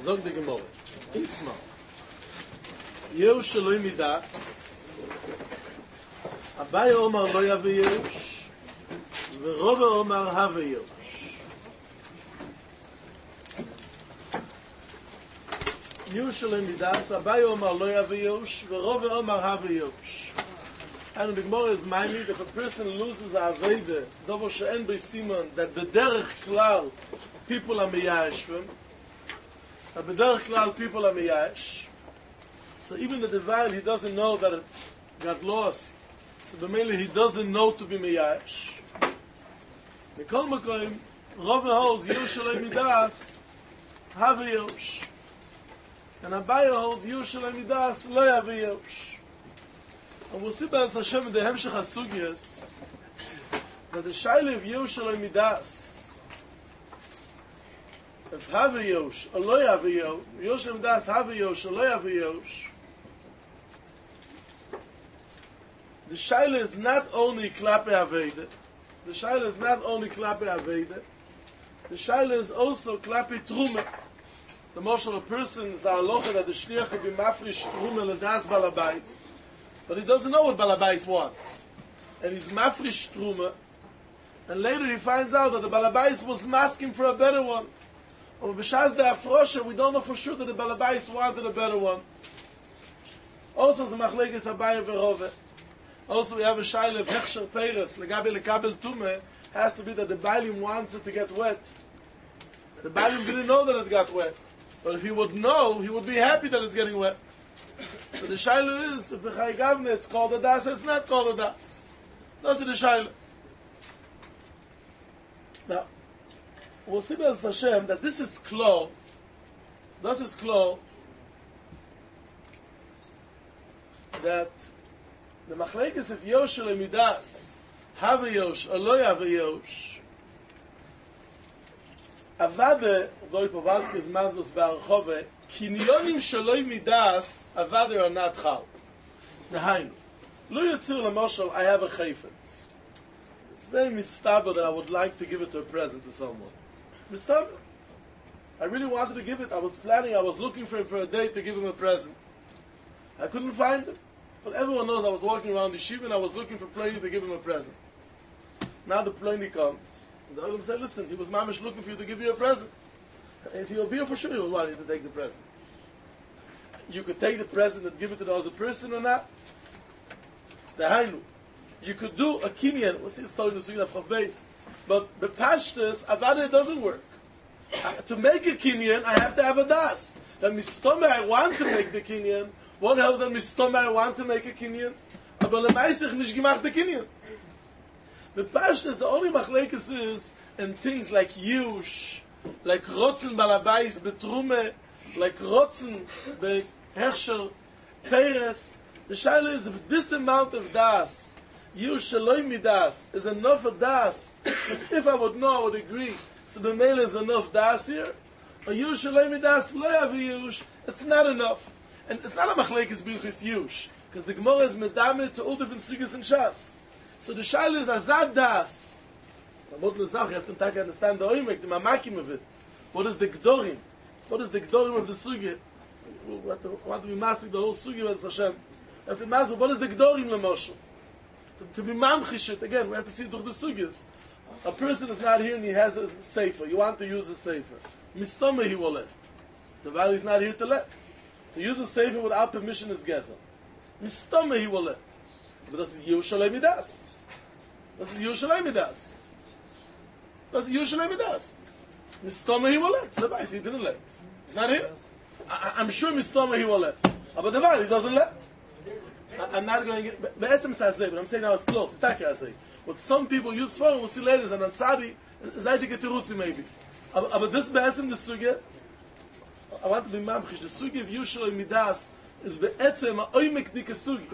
Zog de Gemorre. Isma. Yerush Eloi Midas. Abaye Omar lo yave Yerush. Verove Omar have Yerush. Yerush Eloi Midas. Abaye Omar lo yave Yerush. Verove Omar have Yerush. And the Gemara is minding that if a person loses a Aveda, Dovo she'en by Simon, that b'derech klal people are miyash from, that b'derech klal people are miyash. So even the divine, he doesn't know that it got lost. So b'meili, he doesn't know to be miyash. The Kol Makoim, Rove holds Yerushalei Midas, have a Yerush. And Abaye holds Yerushalei Midas, lo have a Yerush. And we'll see by Hashem in the Hemshech HaSugyas that the Shaila of Yerushalei Midas, if have a Yerush, or lo have a Yerush, Yerushalei Midas have a Yerush, or lo have a Yerush, the Shaila is not only Klape Aveda, the Shaila is not only Klape Aveda, the Shaila is also Klape Trume. The most of a person is the halacha that the Shliach could be mafrish Trume l'das balabais, but he doesn't know what balabais wants. And he's mafrish Truma, and later he finds out that the balabais was asking for a better one. Or b'shaz the afrosha, we don't know for sure that the balabais wanted a better one. Also, the machlekes Abaye v'Rove. Also, we have a shaila of hechsher peiros, legabe lekabel tume, has to be that the Baalim wants it to get wet. The Baalim didn't know that it got wet. But if he would know, he would be happy that it's getting wet. So the shaila is, if b'chai gavne, it's called a das, it's not called a das. That's the shaila. Now, we'll see by Hashem that this is klo. This is klo. That the machlekes of Yosh or Midas, have a Yosh or lo have a Yosh. Avade, Goy Povalsky is Mazdos Ba'archove, Kinyonim Shaloi Midas, Avade are not chal. Nehainu. Lo Yitzir Lamoshal, I have a chayfetz. It's very mistabel that I would like to give it to a present to someone. Mistabel. I really wanted to give it. I was planning, I was looking for him for a day to give him a present. I couldn't find him. But everyone knows I was walking around the Shiva and I was looking for Pliny to give him a present. Now the Pliny comes. And the Olam said, listen, he was mamish looking for you to give you a present. If he will be here for sure, he will want you to take the present. You could take the present and give it to the other person or not. The Hainu. You could do a kinyan. We'll see it's telling the Sugan of Chav Beis. But the Pashtus, Avada doesn't work. To make a kinyan, I have to have a das. That mistome, I want to make the kinyan. One helps that mistome, I want to make a kinyan. But lemaisich nish gemacht the kinyan. The Pashtus, the only machlekes is in things like yush, like rotzen balabais betrume, like rotzen behechsher teres. The shaila is if this amount of das, yush shaloi midas, is enough of das. If I would know, I would agree. So the b'meila is enough das here. Or yush shaloi midas lo have yush. It's not enough, and it's not a machlekes bilchis yush, because the Gemara is medame to all different sugas and shas. So the shaila is azad das. So you have to understand the oimek, the mamakim of it. What is the gdorim? What is the gdorim of the sugya? We want to be mastering the whole sugya of Hashem. What is the gdorim lemoshel? To be mamchishit, again, we have to see through the sugyas. A person is not here and he has a sefer. You want to use a sefer. Mistome he will let. The value is not here to let. To use a sefer without permission is gezel. Mistome he will let. But das ist Yerushalei Midas. Das ist Yerushalei Midas. Das ist Yerushalei Midas. Mistome he will let. The value he didn't let. It's not here. I'm sure Mistome he will let. But the value he doesn't let. I'm not going to get... But I'm saying now it's close. It's Taki Azay. What some people use for, we'll see later, is an Antzadi, Zayte Getirutzi maybe. But this Be'etzim, the Sugya, I want to be mamchish, the Sugya of Yerushalei Midas is Be'etzim a Oimek Dika Sugya.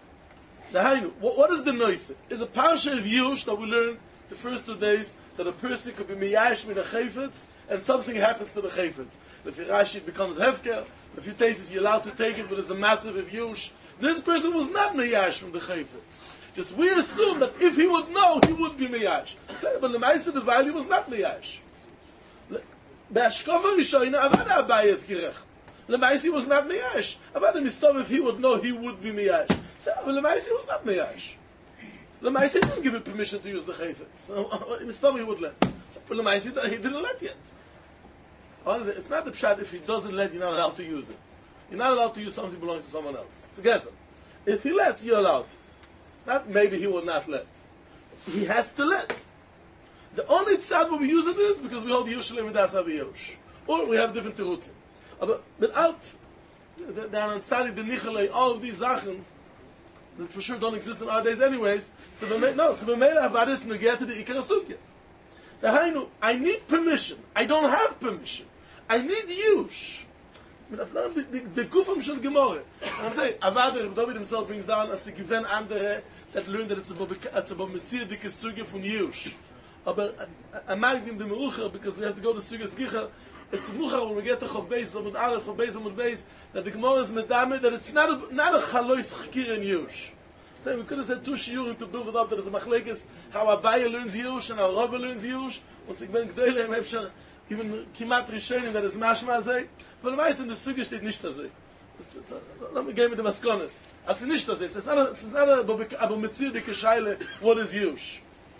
The Hainu, what is the noise? Is a parsha of Yush that we learned the first 2 days that a person could be miyash min a chayfetz and something happens to the chayfetz. If Rashi it becomes hefker, if you taste it, you're allowed to take it, but it's a massive of Yush. This person was not miyash from the chayfetz. Just we assume that if he would know, he would be miyash. But the Maisa, the value was not miyash. Be'ashkofa Rishoina, Avada Abaye is gerecht. Lemaisi was not Miyash. Avada Mistom, if he would know, he would be Miyash. So, Lemaisi was not Miyash. Lemaisi didn't give him permission to use the Chayfetz. So, Mistom he would let. So, Lemaisi, he didn't let yet. It's not the pshat, if he doesn't let, you're not allowed to use it. You're not allowed to use something that belongs to someone else. It's a gezer. If he lets, you're allowed. Not maybe he will not let. He has to let. The only tzad where we use it is because we hold Yerushalayim Midas Aviyosh. Or we have different terutzim. But without the Ansari, the Nichalei, all of these Sachen, that for sure don't exist in our days anyways, so B'meila Avadis Negeh to the Ikar Sugya. I need permission. I don't have permission. I need Yush. The Kufam Shel Gemara. And I'm saying, Avada, David himself brings down as a given andere that learned that it's about Metzir Dike Sugya from Yush. Aber I'm marking the Merucha because we have to go to Sugyas Gicha. It's Muchar when we get to Chav Beis, Amud Aleph, Chav Beis, Amud Beis, that the Gemara is medame, that it's not a Chalois Chkir in Yush. So we could have said two shiurim to build it up that it's a machlekes, how Abaye learns Yush and how Rabbe learns Yush. Was ik ben g'dele, I'm sure even Kimat Rishonim that is mashma azay. But the meisten in the Sugyas steht nicht azay. Let me give me the maskonis. As nicht azay. It's not a Abu Metzir Dike Shaila, what is Yush?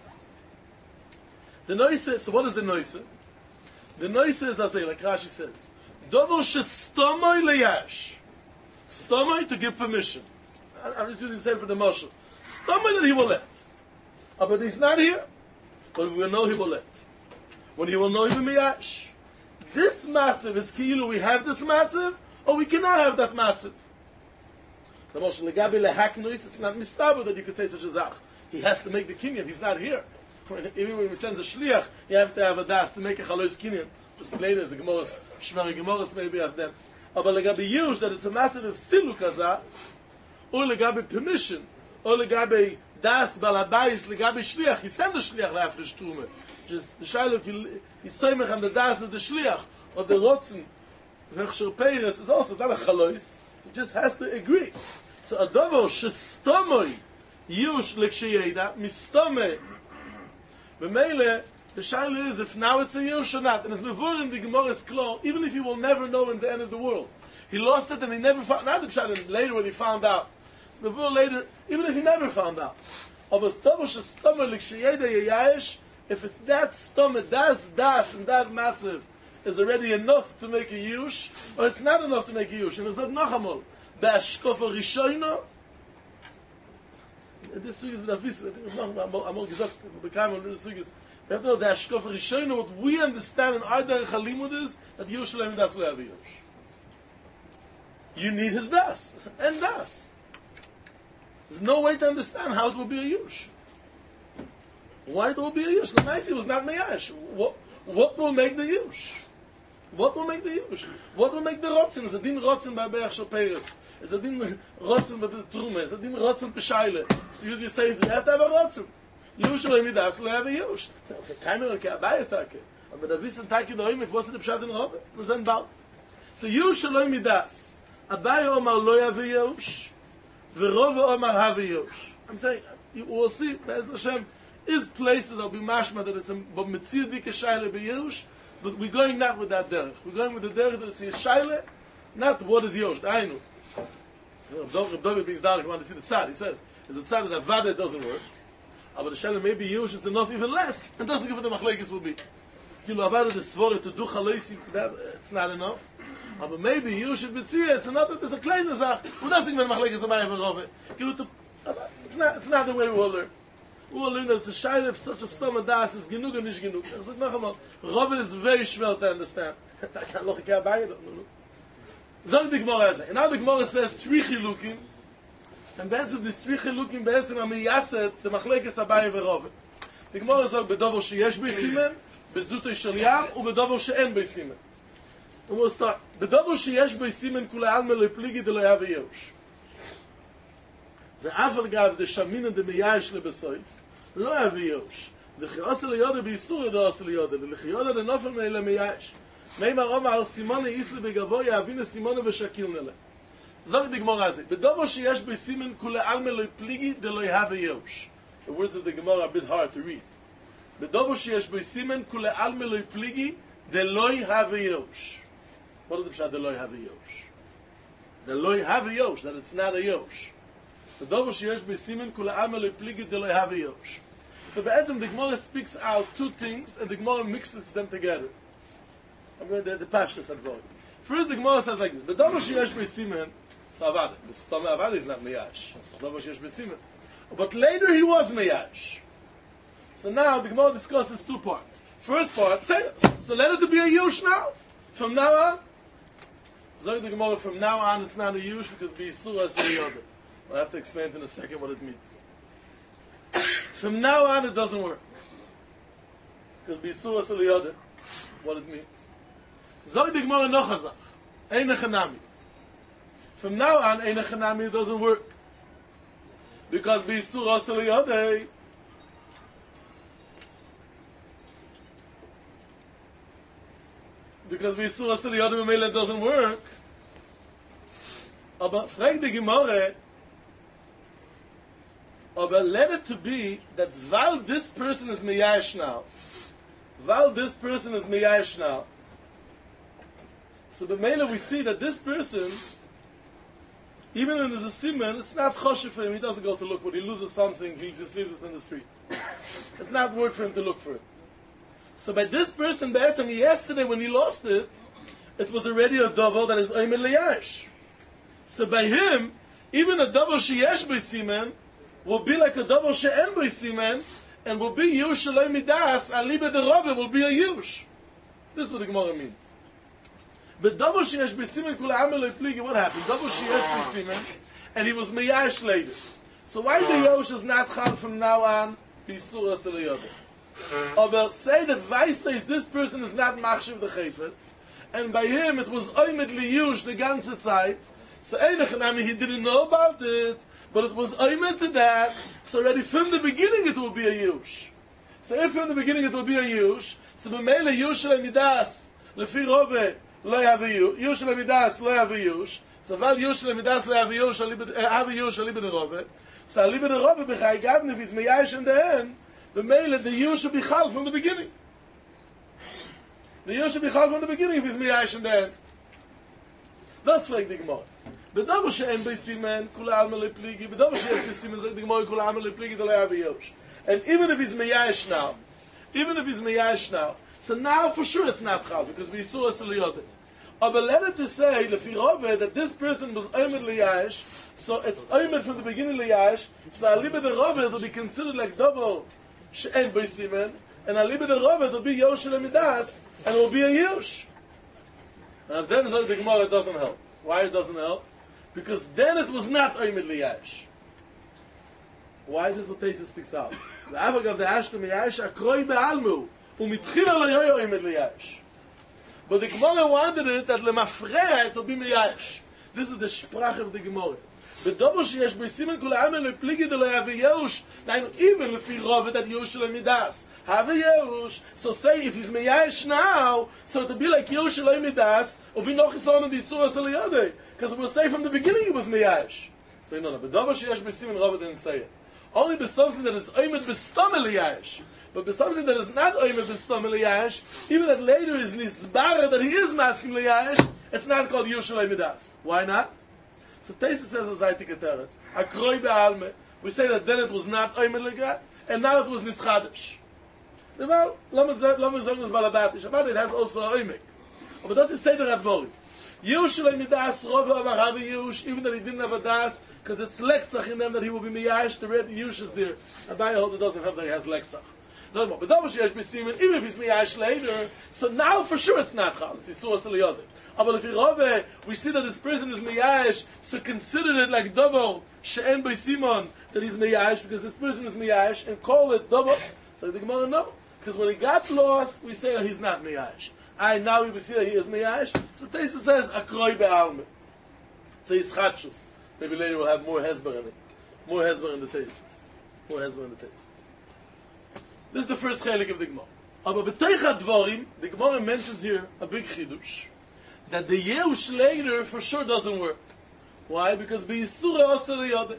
The noise, so what is the noise? The noise is as like Rashi says, Dovo shestomoy leyash. Stomoy to give permission. I'm just using the same for the Moshe. Stomoy that he will let. But he's not here. But we will know he will let. When he will know he will miyash. This matziv is ki'ilu, we have this matziv, or we cannot have that matziv. The Moshe legabi lehaknois, it's not mistabu that you could say such a zach. He has to make the kinyan, he's not here. Even when we send a shliach, you have to have a das to make a chalois kinyan. Just later, as a gemoras, shmeri gemoras maybe of them. But legabi yush, that it's a massive of silu kaza, or legabi permission, or legabi das balabayis, legabi shliach, you send a shliach le'afrish trume. Just the shaila, if you seimach and the das of the shliach, or the rotzen, v'chsher peiris, is also not a chalois. He just has to agree. So a dovo, shestomoy, yush leksheyeda, mistome, B'meile, the shaila is if now it's a Yush or not. And as Mevur in the Gemara is clear, even if he will never know in the end of the world. He lost it and he never found out. Not the shaila later when he found out. It's Mevur later, even if he never found out. If it's that stomach, das, and that matziv is already enough to make a Yush, or it's not enough to make a Yush. And it's not Nachamol. Be'ashkofa Rishoina, this sugis with Afis, I think it's not Amol Gizot, Bekayim on the sugis. We have to know the Ashkofa Rishonim, what we understand in our Derech HaLimud is that Yerushalayim Das will have a Yush. You need his Das, and Das. There's no way to understand how it will be a Yush. Why it will be a Yush? The Maisi was not Meyash. What will make the Yush? What will make the Yush? What will make the Rotzen? Is a din Rotzen by Be'ech Shal Peiris. Is a din Rotzen by the Trume. Is a din Rotzen Peshaile. So you just say, you have to have a Rotzen. Yerushalayim Midas will have a Yush. Okay, keiner will ke Abaye Take. Aber da wissen Take the Oimek, was the Pshat in Robbe? Was ein Baum. So Yerushalayim Midas. Abaye Omar lo have a Yush. V'Rove Omar have a Yush. I'm saying, you will see, Be'ez Hashem, is places that will be mashma that it's a Metzir Dike Shaile Be'Yerush, but we're going not with that derech. We're going with the derech that it's a Shaile, not what is Yerush. I know. David brings down, if you want to see the tzad, he says, it's a tzad that Avada doesn't work, but the Shaile maybe Yerush is enough, even less, and doesn't give what the Machlekes will be. Kilo Avada the Svore to do Chaloisim, it's not enough. But maybe Yerush is Metzir, it's enough, it's a kleine Zach, who doesn't give the Machlekes Abaye V'Rove. It's not the way we will learn. We will learn that it's a shaila of such a stomach das is genug and nicht genug. I said, noch einmal, Rove is very schwer to understand. I can't look at Abaye, Zog the Gemara says, and now the Gemara says, three chilukim, and be'etzim this three chilukim be'etzim amiyaset, the machlekes Abaye v'Rove. The Gemara says, bedover sheyesh b'simen, bezutoi shel yam, ubedover she'en b'simen. And we'll start. Bedover sheyesh b'simen, kule alme lo pligi de lo yave yerush. ואף על גב דשמינן דמייש לבסויף לא יביא יוש וכי ליודה באיסור ידע עושה ליודה ולכיודה דנופל מאלה מייש מימה רומא על סימונה איסלי בגבו יאבין סימונה ושקיל נלה זאת דגמור הזה בדובו שיש בסימן כולי אלמה לא פליגי דלא יהווה יוש The words of the Gemara are a bit hard to read בדובו שיש בסימן כולי אלמה לא פליגי The loy have a yosh. What is the pshat? The loy have a yosh. The loy have a yosh. That it's not a yosh. The davar sheyesh b'simen kula amel lepligid the loy have a yosh. So be'etzem the Gemara speaks out two things and the Gemara mixes them together. I'm going to the pashtus advor. First the Gemara says like this: the davar sheyesh b'simen it's avada. The stam avada is not meyash. The davar sheyesh b'simen. But later he was meyash. So now the Gemara discusses two parts. First part, so let it to be a yush now. From now on, Zog the Gemara, from now on it's not a yush because b'yisura is a yodah. I'll have to explain in a second what it means. From now on it doesn't work. Because b'yisura is a yodah, what it means. Zog the Gemara nochazach, ein echanami. From now on, ein echanami it doesn't work. Because b'yisura is a yodah, because we saw us to the other Mamela doesn't work. Aber frag the Gemara, aber let it to be that while this person is meyash now, so the Mamela we see that this person, even when there's a simon, it's not choshev for him, he doesn't go to look for it, he loses something, he just leaves it in the street. It's not worth for him to look for it. So by this person, yesterday when he lost it, it was already a dovel that is oimen leyash. So by him, even a dovel sheyesh b'simen will be like a dovel she'en b'simen, and will be yush shaloi midas, aliba de rove will be a yush. This is what the Gemara means. But dovel sheyesh b'simen kula amel pligi, what happened? Dovel sheyesh b'simen, and he was meyash later. So why the yush is not chal from now on? B'isura selayodah. But say that Weiss this person is not machshiv the chayfetz, and by him it was oimetly used the ganze Zeit. So Einachanami he didn't know about it, but it was oimet to that. So already from the beginning it will be a yush. So if from the beginning it will be a yush, so b'meile yush midas lefi rove lo have a yush midas lo have a yush. So val yush midas lo have a yush have a yush alibe de rove. So alibe de rove b'chay gavne if he's meyash in the end. The mele, the Yush should be chal from the beginning. The Yush should be chal from the beginning if he's miyash and then. That's like the Gemara. The davar she'en b'simen kula alma lepligi. The davar she'en b'simen the Gemara kula alma lepligi the le'av Yush. And even if he's miyash now, so now for sure it's not chal because we saw a seliyodah. But let it to say lefi rove that this person was oimed liyash, so it's oimed from the beginning liyash. So aliba de rove will be considered like double. She'en b'simen, and aliba de rove will be yosh midas, and it will be a yush. And then the Gemara doesn't help. Why it doesn't help? Because then it was not oimed liyash. Why does what Tesis speaks out? The avag of the ashtem liyash akroi be'almu umitchila lo yoy oimed liyash. But the Gemara wanted it that lemafreya it will be miyash. This is the sprach of the Gemara. The double sheyesh b'simen kula amel lepligi de lo have yehush. Now even if he rove that yehush lo midas have yehush. So say if he's meyash now, so it will be like yehush lo midas, or be noch isonu b'isura saliyadei, because it will say from the beginning he was meyash. So no. The double sheyesh b'simen rove didn't say it. Only by something that is oimed b'stam eliyash. But by something that is not oimed b'stam eliyash, even that later is nisbar that he is masking eliyash, it's not called yehush lo midas. Why not? So Tesis says as I take a teretz, akroi be'alme. We say that then it was not oimed legat, and now it was nischadish. Well, lama zognes balabatish. About it has also oimek. But does it say the radvorim? Yush lo midas rove amar have yush, even that he didn't have a das, because it's lektzach in them that he will be miyash. The red yush is there. Abaye holder doesn't have that he has lektzach. But even if he's miyash later, so now for sure it's not chal. It's yisur saliyodeh. But if Rove, we see that this person is miyash, so consider it like double she'en by Simon that he's miyash because this person is miyash and call it double. So the Gemara no, because when he got lost, we say that he's not miyash. Now we see that he is miyash. So Tesis says akroi be'alme. So he's chachus. Maybe later we'll have more hezber in it, more hezber in the Tesis, more hezber in the Tesis. This is the first chelik of the Gemara. Aber b'teicha dvorim, the Gemara mentions here a big chidush. That the Yehush later for sure doesn't work. Why? Because b'yisura oser liyodeh.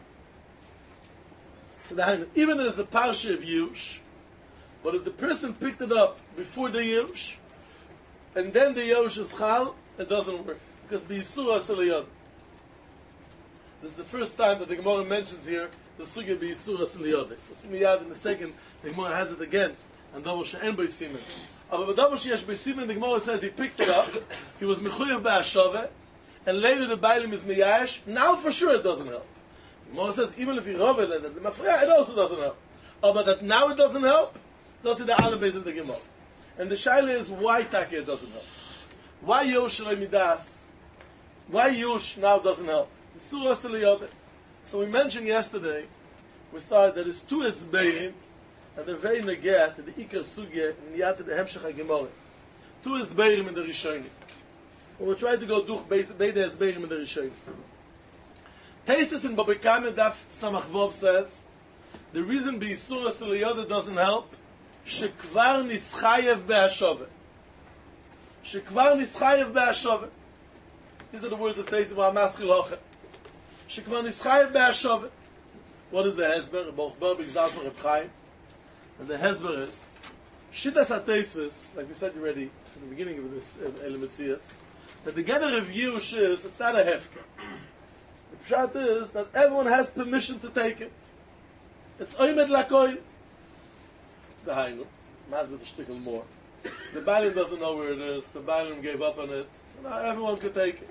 So even there's a parsha of Yehush, but if the person picked it up before the Yehush, and then the Yosh is Chal, it doesn't work. Because B'Yisur Asel Yod. This is the first time that the Gemara mentions here the Sugya B'Yisur Asel Yod. We'll see Miyad in a second, the Gemara has it again, and Double She'en B'Y Simen. But Double She'esh B'Y Simen, the Gemara says he picked it up, he was Mechuyev B'Ashove, and later the Bailim is Miyash. Now for sure it doesn't help. The Gemara says, even if he Rovel, it also doesn't help. But that now it doesn't help, those are the Alabes of the Gemara. And the Shaila is why Taki it doesn't help. Why Yosh Shalei Midas? Why Yosh now doesn't help? Surah Seliyot. So we mentioned yesterday, we started that it's two Esbeirim, and they're very negat, the Ikar Sugya, and Niyat the Hemshech HaGemorah. Two Esbeirim in the Rishonim. And we'll try to go durch Beide Esbeirim in the Rishonim. Teisus in Baba Kama Daf Samach Vov says, the reason B'Yisur Seliyot doesn't help, Shekvar Nischayev Be'ashove. Shekvar Nischayev Be'ashove. These are the words of Teisus B'Amaschil Hoche. Shekvar Nischayev Be'ashove. What is the Hezber? Bochber B'Gzdal for Reb Chaim. And the Hezber is, Shittas HaTeisus, like we said already from the beginning of this Elimitzias, that the gather of Yush is, it's not a Hefker. The pshat is that everyone has permission to take it. It's Oymed Lakoil. The Hainu. Masbet a shtickle more. The Bailim doesn't know where it is. The Bailim gave up on it. So now everyone could take it.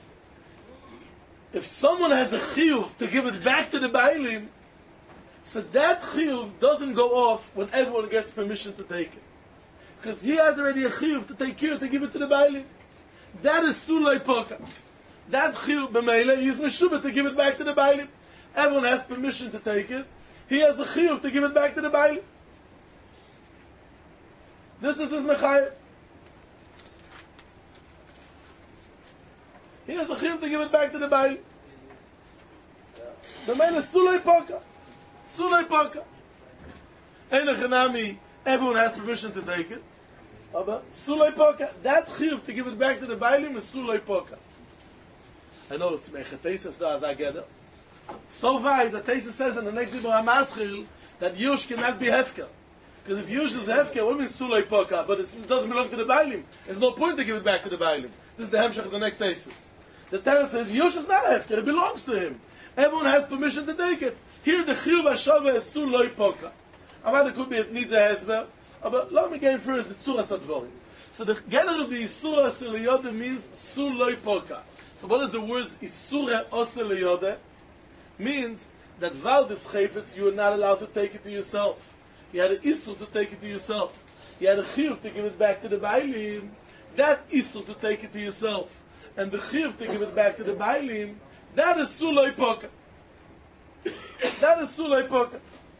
If someone has a chiyuv to give it back to the Bailim, so that chiyuv doesn't go off when everyone gets permission to take it. Because he has already a chiyuv to take care to give it to the Bailim. That is Sulay Poka. That chiyuv b'meile, he is meshubah to give it back to the Bailim. Everyone has permission to take it. He has a chiyuv to give it back to the Bailim. This is his mechayah. He has a chiyuv to give it back to the Bailim. B'meile Sulay Poka. Sulay Poka. Eine Chanami, everyone has permission to take it. But Sulay Poka, that chiyuv to give it back to the Bailim is Sulay Poka. I know it's Mechatesis da as I get it. So why the Tesis says in the next Dibur HaMaschil that Yush cannot be Hefker. Because if Yush is Hefker, what means Sulay Poka? But it doesn't belong to the Bailim. There's no point to give it back to the Bailim. This is the Hemshech of the next Tesis. The Teretz says Yush is not Hefker, it belongs to him. Everyone has permission to take it. Here the Chiyuv HaShaveh is Sulay Poka. It could be it needs a Hezber. But let me get first the Tzuras HaDvorim. So the Gener of the Yisura Seliyodeh means Sulay Poka. So what is the words Isura Oseliyodeh? Means that while this chayfetz, you are not allowed to take it to yourself. You had an Isur to take it to yourself. You had a Chiyuv to give it back to the Bailim. That Isur to take it to yourself. And the Chiyuv to give it back to the Bailim, that is Sulay Poka. That is Sulay Poka.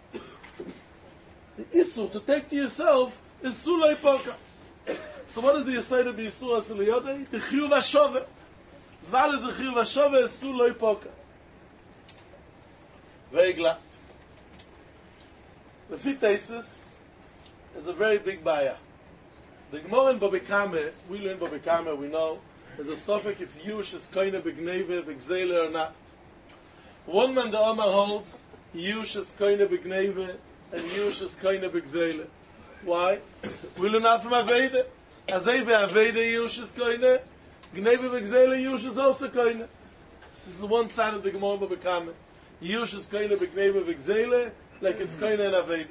The Isur to take to yourself is Sulay Poka. So what is the Yisayra B'Yisur HaSeliyodeh? The Chiyuv HaShoveh. Val is the Chiyuv HaShoveh is Sulay Poka. Very glad. The Fit Teisvis is a very big baya. The Gemara in Baba Kama, we learn Baba Kama, we know, is a suffix if Yush is koine b'gneve, b'gzele or not. One man the Omar holds, Yush is koine b'gneve, and Yush is koine b'gzele. Why? We learn out from Aveda. Azei ve'Aveda Yush is koine, gneve b'gzele Yush is also koine. This is one side of the Gemara in Baba Kama. Yush is koine b'gneve b'gzele, like it's koine in Aveda.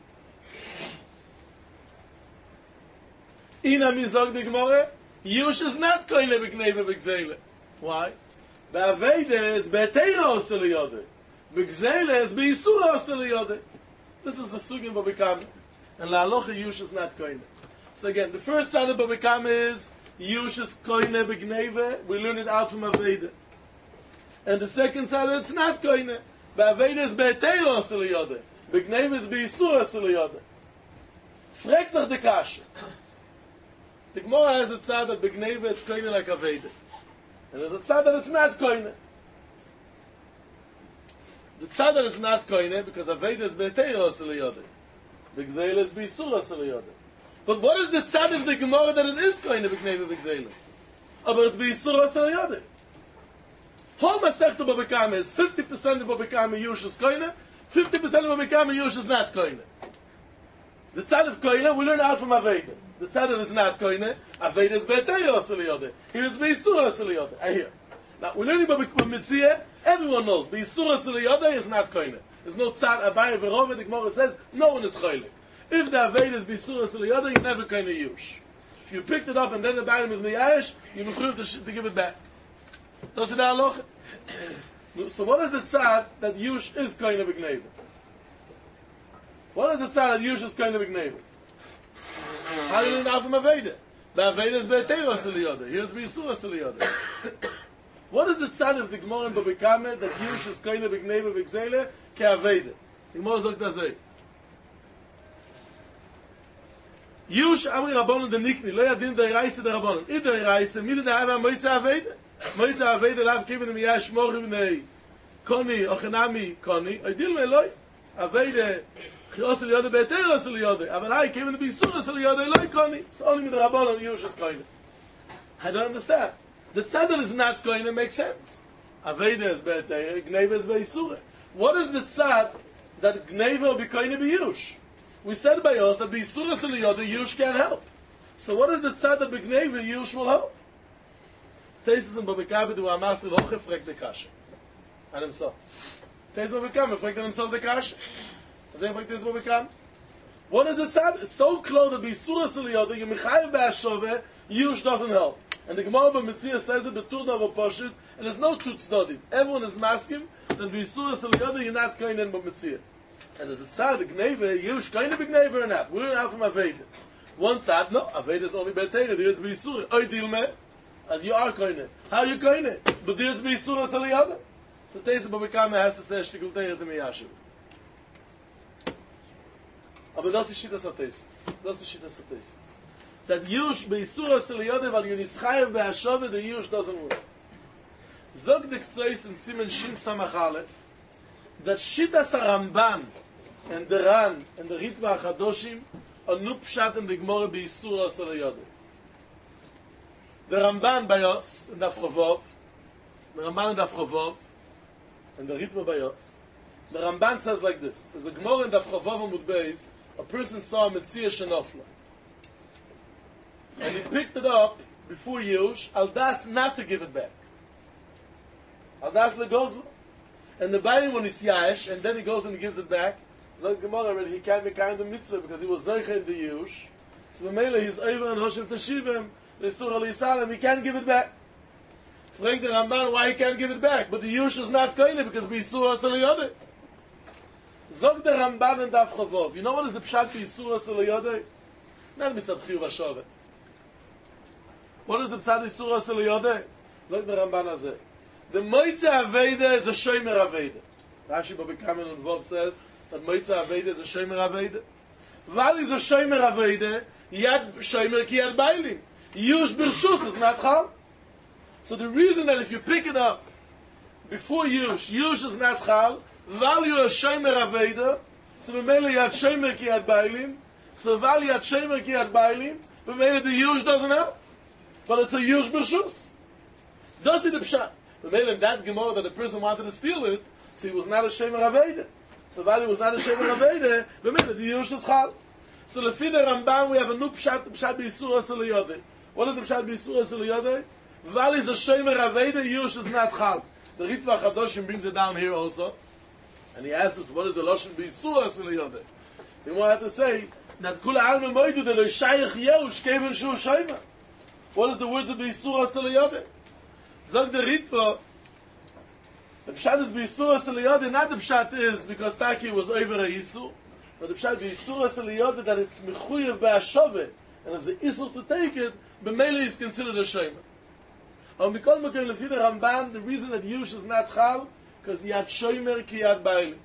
Ina mizog the Gemara, Yush is not koine b'gneve b'gzele. Why? Ba'aveda is be'teira oseliyodeh. B'gzele is be'isura oseliyodeh. This is the sugya in Baba Kama. And la'alocha Yush is not koine. So again, the first side of Baba Kama is Yush is koine b'gneve. We learn it out from Aveda. And the second side, it's not koine. Ba'aveda is be'teira oseliyodeh. B'gneve is be'isura oseliyodeh. Fragt sich the kasha. The Gemara has a tzad that b'gneve it's koine like Aveda. And there's a tzad that it's not koine. The tzad that it's not koine because Aveda is be'teira oseliyodeh. B'gzele is be'isura oseliyodeh. But what is the tzad of the Gemara that it is koine b'gneve b'gzele? But it's be'isura oseliyodeh. Whole Masechta Baba Kama is 50% of Baba Kama Yush is koine, 50% of Baba Kama Yush is not koine. The tzad of koine we learn out from Aveda. The tzad that is not koine, Aveda is be'teira asaliyode. Here it's be'isura asaliyode. I hear. Now, we're learning about Mitzvah. Everyone knows. Be'isura asaliyode is not koine. There's no tzad, Abaye, Verove, the Gemara says, no one is choyle. If the Aveda is be'isura asaliyode, you never koine yush. If you picked it up and then the bottom is miyash, you mechuyev to give it back. Does it halacha? So what is the tzad that yush is koine b'gneva? What is the tzad that yush is koine b'gneva? How do you know from Aveda? The Aveda is be'teira asaliyode. Here's be'isura asaliyode. What is the tzad of the Gemara in Babikame that yush is koine b'gneva v'gzeile ke Aveda? The Gemara sagt das so. Yush amri Rabbanon de Nikni, lo yadin der Reise der Rabbanon. I der Reise, mi der Hava moitza Aveda. Moitza Aveda lav kiven mi yash morim nei. Koni, ochenami, koni. Oidil me loi. Aveda, chios eliyode be'teira asaliyode. Aval hai kiven b'isura asaliyode, loi koni. It's only mi der Rabbanon, yush is koine. I don't understand. The tzadal is not koine makes sense. Aveda is be'teira, gneva is be'isura. What is the tzad that gneva will be koine b'yush? We said by us that the Yisura Saliyah, the Yush can't help. So what is the tzad that B'gneva Yush will help? Teisus and Babikabe do Amasil Hoche fragt the Kasha. And himself. Teisus and Babikabe fragt himself the Kasha. What is the tzad? It's so close that the Yisura Saliyah, the Yemichayev B'Ashove, Yush doesn't help. And the Gemara B'Mitzia says it, B'Turna V'Poshit, and there's no two tzdodim. Everyone is masking that the Yisura Saliyah, you're not going in B'Mitzia. And there's a tzad, the gneva, yush kind of gneva or not? We learn out from Aveda. One tzad, no, Aveda is only be'teira, there is b'yisura. Oy dilme, as you are koine. How are you koine? But there is b'yisura saliyada. So Teisa Babikame has to say, shtikul teira to miyashiv. Aber das ist Shittas HaTeisvus. Das ist Shittas HaTeisvus. That yush b'yisura saliyada, weil you nischayev be'ashove, the yush doesn't work. Zog the Ktsois in Simen Shin Samach Aleph, that Shittas HaRamban, and the Ran, and the Ritva HaChadoshim, are no pshat in the Gemara b'Yisura Saliyode. The Ramban by us, in Daf Chovov, the Ramban in Daf Chovov, and the Ritva by us, the Ramban says like this, there's a Gemara in Daf Chovov Amud Beis, a person saw a Metzia Shenofla, and he picked it up before Yush, al das not to give it back. Al das legozlo. And the Biden when he's Yash, and then he goes and he gives it back, Zog Gemara already, he can't be kind of mitzvah because he was Zeicha in the Yush. So Mamela, he's over and Hoshev Teshivim, Resur Ali Salam, he can't give it back. Frank the Ramban, why he can't give it back? But the Yush is not koine because B'Yisur Saliyode. Zog the Ramban and Daf Chovov. You know what is the pshat B'Yisur Saliyode? Not mitzad Chiyuv HaShoveh. What is the pshat B'Yisur Saliyode? Zog the Ramban Azeh. The Moitza Aveda is a Shomer Aveda. Rashi Babikamen and Vov says that Moitza Aveda is a Shomer Aveda. Val is a Shomer Aveda, Yad Shomer ki Yad Bailim. Yush Birshus is not Chal. So the reason that if you pick it up before Yush, Yush is not Chal, Val you a Shomer Aveda, so B'mele Yad Shomer ki Yad Bailim, so Val Yad Shomer ki Yad Bailim, B'mele the Yush doesn't help. But it's a Yush Birshus. Does it the Pshat? But maybe in that Gemara that the person wanted to steal it, so he was not a Shemer Aveda. So while he was not a Shemer Aveda, but maybe the Yush is Chal. So lefi the Ramban, we have a new Pshat B'Yisura Saliyode. What is the Pshat B'Yisura Saliyode? While he's a Shemer Aveda, Yush is not Chal. The Ritva HaChadoshim brings it down here also. And he asks us, what is the Lashon B'Yisura Saliyode? They want to say, that Kula Alma Moidu, that the Shayach Yehush came in Shu Shemer. What is the words of B'Yisura Saliyode? Zog the Ritva, the Pshat is B'Yisura Saliyode, not the Pshat is because Taki was over a Yisur, but the Pshat B'Yisura Saliyode that it's Mechuyev B'Ashove, and as the Yisur to take it, B'Mele is considered a Shemer. And Mikol Mekem Lefi the Ramban, the reason that Yush is not Chal, because Yad Shomer ki Yad Bailim.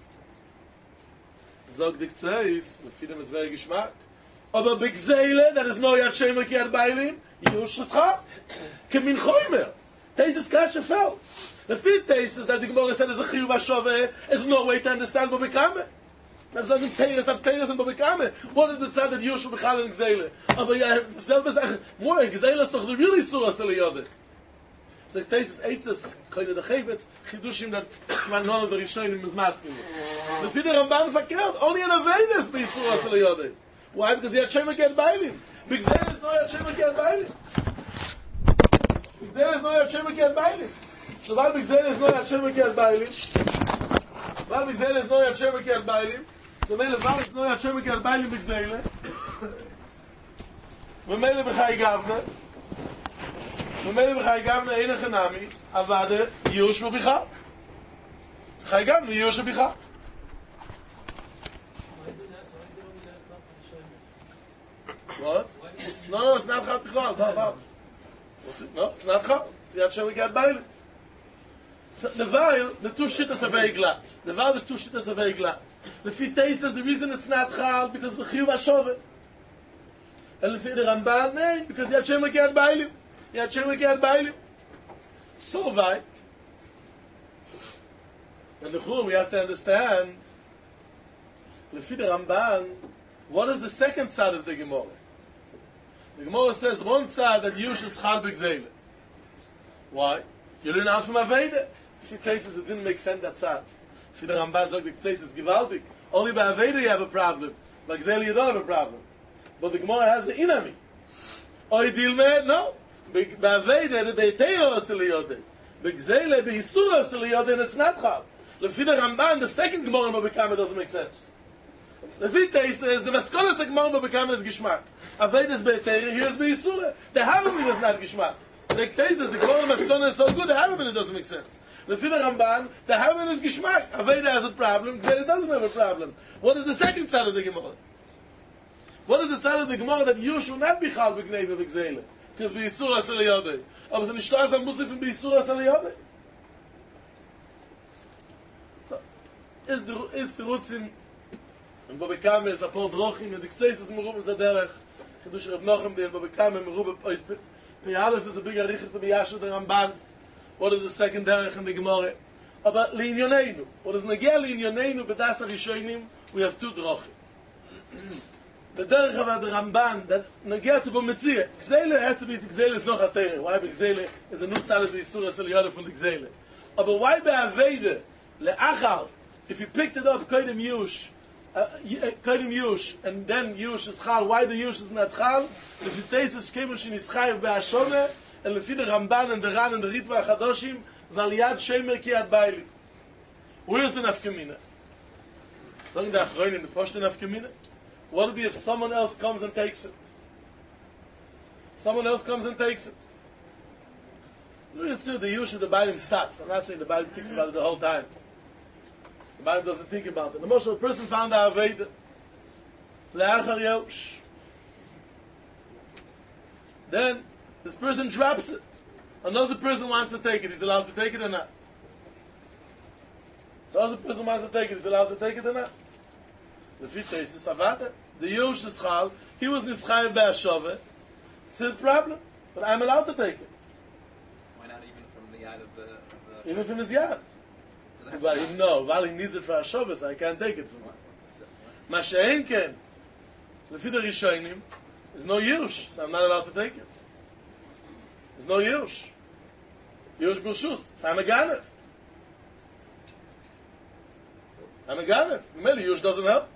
Zog the Ktseis, Lefi them is very Gishmak, aber B'Gzeile, that is no Yad Shomer ki Yad Bailim, Yush is Chal, Kemin Choymer. Teisus Kasha fell. The fifth Teisus that the Gemara said is a Chiyuv HaShoveh is no way to understand Babikame. That's not Teisus of Teisus and Babikame. What is the tzad that Yush B'chal and Gzeile? Aber ja, selbe Sache. More, Gzeile is doch the really Surah Saliyode. So Teisus Eitzes, Koine de Chevetz, Chidushim that none of the Rishonim is masking. The fifth Ramban verkehrt, only an Aveda is Surah Saliyode. Why? Because he had Shema get Bailim. B'Gzeil is no Yad Shema get Bailim. B'Gzeil is no Yad Shema get Bailim. So why B'Gzeil is no Yad Shema get Bailim? Why B'Gzeil is no Yad Shema get Bailim? So Mele Val is no Yad Shema get Bailim B'Gzeil. V'Mele B'Chai Gavna. V'Mele B'Chai Gavna Eina Chanami. Avade Yush V'Bicha. Chai Gavna Yush V'Bicha. What? No, it's not Chab B'Chal. No, it's not Chab. It's Yad Shema get Bailim. So the Weil, the two shittas are very glad. The Weil, the two shittas are very glad. The Fitei says the reason it's not Chal because the Chiyuv HaShovet. And the Ramban, no, because Yad Shema get Bailim. Yad Shema get Bailim. So weit. And the Chur, we have to understand, the Ramban, what is the second side of the Gemara? The Gemara says one side that Yush is Chal B'Gzeile. Why? You learn out from Aveda. If you cases it didn't make sense that side. If the Ramban sagt the case is gewaltig. Only by Aveda you have a problem. By Gzeile you don't have a problem. But the Gemara has the inami. Oy dilme, no. By Aveda the Beiteo is to liyodeh. By Gzeile the Yisura is to liyodeh and it's not Chal. Lefi the Ramban the second Gemara in Bobekama doesn't make sense. Lefi Tei says the Maskolas Gemara in Bobekama is Gishmak. Aveda is Beiteo, here is Beisura. The Havamid is not Gishmak. The case is the Gemara Maskona is so good, the Havamid doesn't make sense. The Fida Ramban, the Havamid is Gishmak. Aveda has a problem, Gzeile doesn't have a problem. What is the second side of the Gemara? What is the side of the Gemara that Yush will not be Chal B'Gneva B'Gzeile? Because B'Yisura Sel Yodei. Aber es ist nicht Shtar Sam Musif in B'Yisura Sel Yodei. So, is the Rutzin, and Bobekame is a Paul Drochim, and the Kseis is Merub is the Derech. Kedush Reb Nochem, the Bobekame Merub is P-Alef is a big Arichis to B'Yashu the Ramban. What is the second Derech in the Gemara? Aber L'Inyoneinu. What is Negea L'Inyoneinu B'das HaRishonim? We have two Drochim. The Derech of the Ramban that Negea to B'Metzia. Gzeile has to be, Gzeile is not a Terech. Why? Gzeile is a new tzalad B'Yisura Sel Yodeh from the Gzeile. Aber why B'Aveda? Le'achal. If you picked it up, Kodim Yush, and then Yush is Chal. Why the Yush is not Chal? If you taste the Shkemen Shin is Chayev Be'ashome, and Lefi the Ramban and the Ran and the Ritva HaChadoshim, Val Yad Shemer Ki Yad Bailim. Where's the Nafkamina? Something the Achroin in the Poshta Nafkamina? What would be if someone else comes and takes it? Someone else comes and takes it. Look at the Yush of the Bailim stops. I'm not saying the Bailim thinks about it the whole time. The Bible doesn't think about it. The most of the person found the Aveda. Le'achar Yosh. Then, this person drops it. Another person wants to take it. He's allowed to take it or not? The other person wants to take it. He's allowed to take it or not? The Fita is Savata. The Yosh is Chal. He was Nischayim Be'ashove. It's his problem. But I'm allowed to take it. Why not even from the yad of the Even from his yad. But no, while he needs it for Hashavah, so I can't take it from him. Masha'en ken. Lefi the Rishonim, there's no Yush, so I'm not allowed to take it. There's no Yush. Yush B'Rshus, so I'm a Ganev. I'm a Ganev. Maybe Yush doesn't help.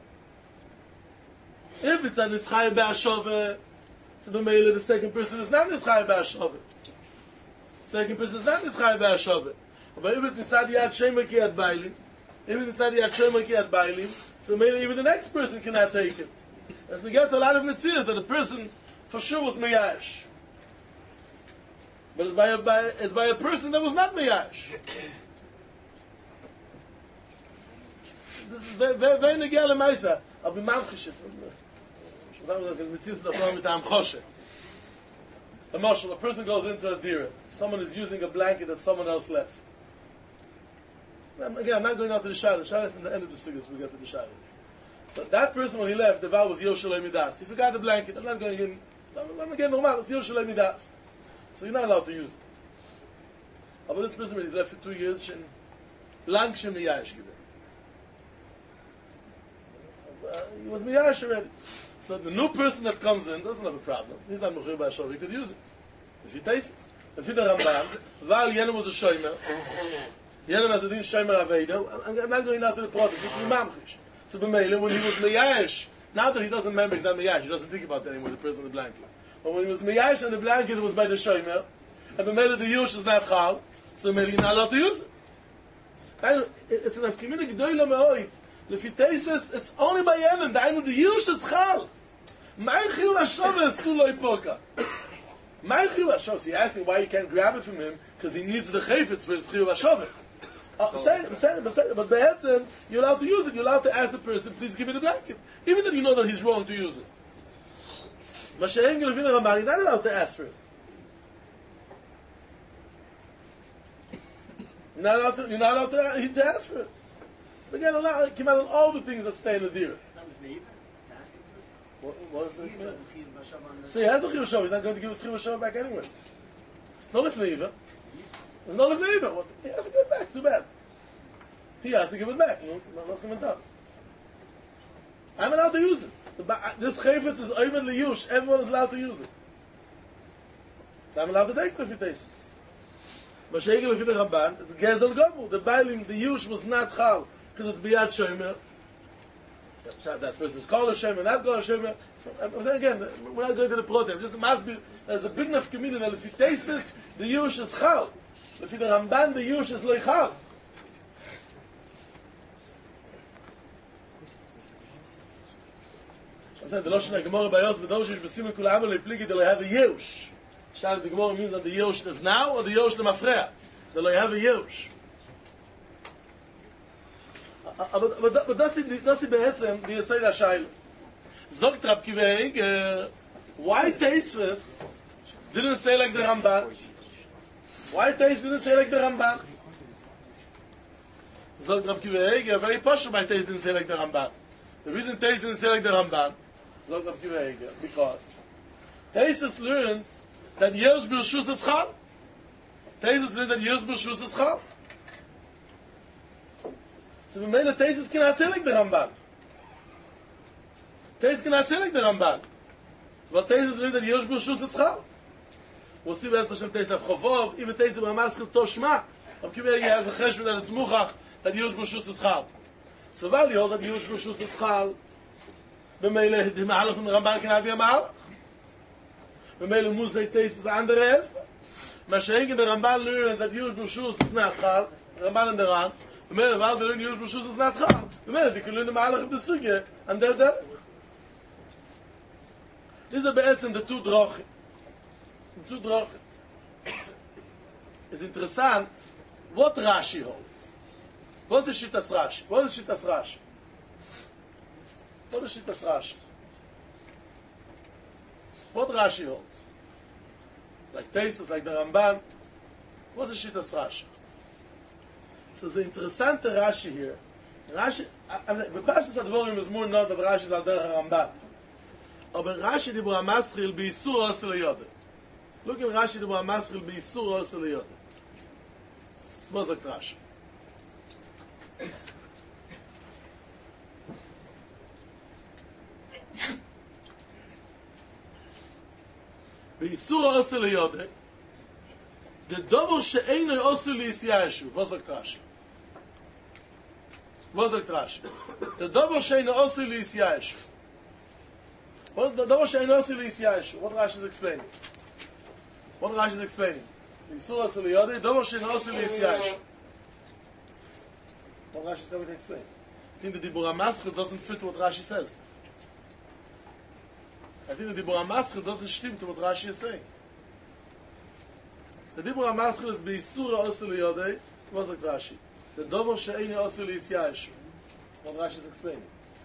If it's a Nischayim Be'ashove, so the second person is not Nischayim Be'ashove. Second person is not Nischayim Be'ashove. But if it's Mitzad Yad Shemer Ki Yad Bailim, so maybe even the next person cannot take it. As we get a lot of Netzias that the person for sure was Meyash. But it's by a person that was not Meyash. This is very Negea L'Maisa. I'll be Mamchish it. A marshal, a person goes into a dira. Someone is using a blanket that someone else left. Again, I'm not going out to the Shabbos. The Shabbos is in the end of the Sukkot, we get to the Shabbos. So that person, when he left, the vow was Yoshalei Midas. He forgot the blanket. I'm not going in. I'm again normal. It's Yoshalei Midas. So you're not allowed to use it. But this person, when he's left for 2 years, lang shem miyash given. He was miyash already. So the new person that comes in doesn't have a problem. He's not mechir b'ashov. He could use it if he tastes it. If he the Ramban, Val Yenem was a shomer. Yenem has a din shomer aveda. I'm not going out to the process. It's mamchish. So b'meilem when he was miyash, Now that he doesn't remember, he's not Miyash. He doesn't think about that anymore, the person in the blanket. But when he was Miyash and the blanket, it was by the Shomer. And the made the Yush is not Chal, so maybe you're not allowed to use it. It's an community Gdoila Me'oid. Lefitesis, it's only by Yemen. The Yush is Chal. My Chil HaShova is Suloi Poka. My Chil HaShova, so you're asking why you can't grab it from him, because he needs the Chayfetz for his Chil HaShova. But the Hetzen, you're allowed to use it. You're allowed to ask the person, please give me the blanket. Even though you know that he's wrong to use it. Mashayin Gelevina Ramban, you're not allowed to ask for it. You're not allowed to ask for it. But again, Allah came out on all the things that stay in the deer. What is it? So he has a Chiyuv Shov. He's not going to give his Chiyuv Shov back anyways. No Lifnei Iva. There's no Lifnei Iva. He has to give it back. Too bad. He has to give it back. What's coming down? I'm allowed to use it. This Chayfetz is Oymed Liyush. Everyone is allowed to use it. So I'm allowed to take Lefitesis. Mashiach Lefite Ramban, it's Gezel Gomu. The Bailim, the Yush was not Chal, because it's Biyad Shomer. That person is called a Shomer, not called a Shomer. I'm saying again, we're not going to the protem. Just must be, there's a big enough community that Lefitesis, the Yush is Chal. Lefite Ramban, the Yush is Loi Chal. I'm saying the Lashon HaGemorah by Yos B'doshish B'simen Kul Ha'amel Le'pligi they have a Yush. Shall the Gemara means that the Yosh is now or the Yosh Lemafreya? They don't have a Yosh. But that's the Be'esem, the Yesod HaShayla. Zogt Rab Kiva, why Teisves didn't say like the Ramban? Why Teisves didn't say like the Ramban? Zogt Rab Kiva, very posh why Teisves didn't say like the Ramban. The reason Teisves didn't say like the Ramban, Zogt Rab Kiva, because Teisves learns that Yesh B'Rshus is Chal. Tesis learns that Yesh B'Rshus is Chal. So the main Tesis cannot say like the Ramban. Tesis cannot say like the Ramban. But Tesis learns that Yesh B'Rshus is Chal. We'll see Be'ez Hashem Tesis of Chovov, even Tesis B'Ramaschil Toshma. Am Kiveri has a cheshbon that it's Muchach, that Yesh B'Rshus is Chal. So while you hold that Yesh B'Rshus is Chal, B'meile, the Ma'alach from the Ramban cannot be a Ma'alach. B'meile Musay Tesis andere Esba. Mashiach in the Ramban learns that Yesh B'Rshus is not Chal, Ramban and the Ran. B'meile, while they learn Yesh B'Rshus is not Chal. B'meile, they can learn the Ma'alach of the Sugya, and they're there. These are Be'etzim the two Drochim. The two Drochim. It's interessant what Rashi holds. What's the Shittas Rashi? What is Shittas Rashi? What is Shittas Rashi? What Rashi holds? Like Tesis, like the Ramban. What's the Shittas Rashi? So the interessant Rashi here. Rashi, I'm saying, B'Pashtas HaDvorim is more not that Rashi is al derech Ramban. Aber Rashi dibur HaMaschil b'Yisur Osel Yodeh. Look at Rashi dibur HaMaschil b'Yisur Osel Yodeh. What is Rashi? B'Yisur Osel Yodeh, the double she'einu Osel Yisyaeshu. What is Rashi? What is Rashi? The double she'einu Osel Yisyaeshu. What the double she'einu Osel Yisyaeshu? What Rashi is explaining? What Rashi is explaining? B'Yisur Osel Yodeh, double she'einu Osel Yisyaeshu. What Rashi is coming to explain? I think the Dibur HaMaschil doesn't fit what Rashi says. I think the Dibur HaMaschil doesn't stim to what Rashi is saying. The Dibur HaMaschil is B'Yisur Osel Yodeh. What's like Rashi? The Dover She'eini Osel Yisyaeshu. What Rashi is explaining.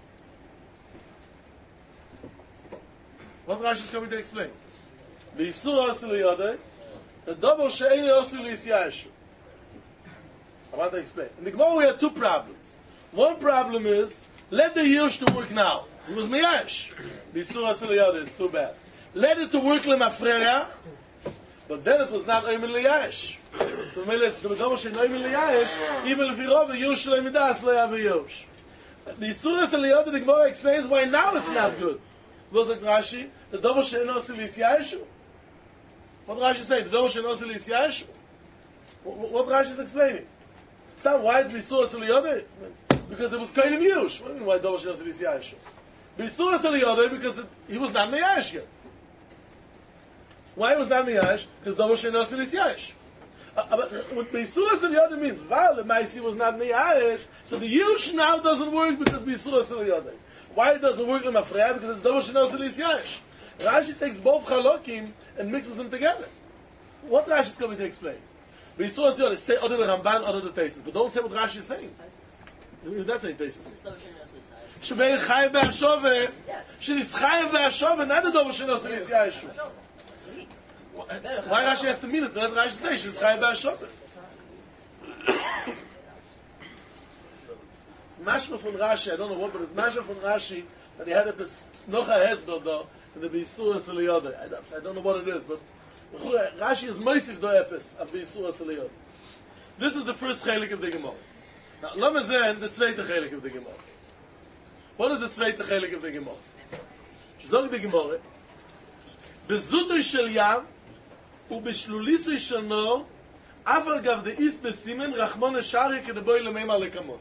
What Rashi is coming to explain? B'Yisur Osel Yodeh. The Dover She'eini Osel Yisyaeshu. I want to explain. In the Gemara we have two problems. One problem is, let the Yush to work now. It was Miyash. B'Yisur Osel Yodeh is too bad. Let it to work Lemafreya, but then it was not Oymen Liyash. So the Gemara says Oymen Liyash, even if you have a Yush Leimidas, lo have a Yush. B'Yisur Osel Yodeh, the Gemara explains why now it's not good. What's like Rashi? The Dover She'eino Osel Yisyaeshu. What Rashi say? The Dover She'eino Osel Yisyaeshu. What Rashi is explaining? It's not why it's B'Yisur Osel Yodeh. Because it was kind of Yush. What do you mean why Dover She'eino Osel Yisyaeshu? B'Yisuras Eliyodei because he was not Meyash yet. Why was not Meyash? Because Dover Shenos Filis Yash. What B'Yisuras Eliyodei means, while the Maisi was not Meyash, so the Yush now doesn't work because B'Yisuras Eliyodei. Why it doesn't work in Mafreya? Because it's Dover Shenos Filis Yash. Rashi takes both Chalokim and mixes them together. What Rashi is coming to explain? B'Yisuras Eliyodei, say other the Ramban, other the Tesis, but don't say what Rashi is saying. That's saying Tesis. Shebei Chayev Be'ashove, she's Chayev Be'ashove, not the Dover Shenos Filis Yash. Why Rashi has to mean it? Let Rashi say she's Chayev Be'ashove. It's mashma from Rashi, I don't know what, but it's mashma from Rashi that he had a Nocha Hesber though, in the B'Yisuras Eliyodei. I don't know what it is, but Rashi is Moisif do Epis of B'Yisuras Eliyodei. This is the first chelik of the Gemara. Now, Lama Zen, the zweite chelik of the Gemara. What is the zweite chelik of the Gemara? Zog the Gemara, Bezutoi shel Yav, ובשלוליסוי של נור, אף על גב דאיס בסימן, רחמון השארי כדבוי למימר לקמון.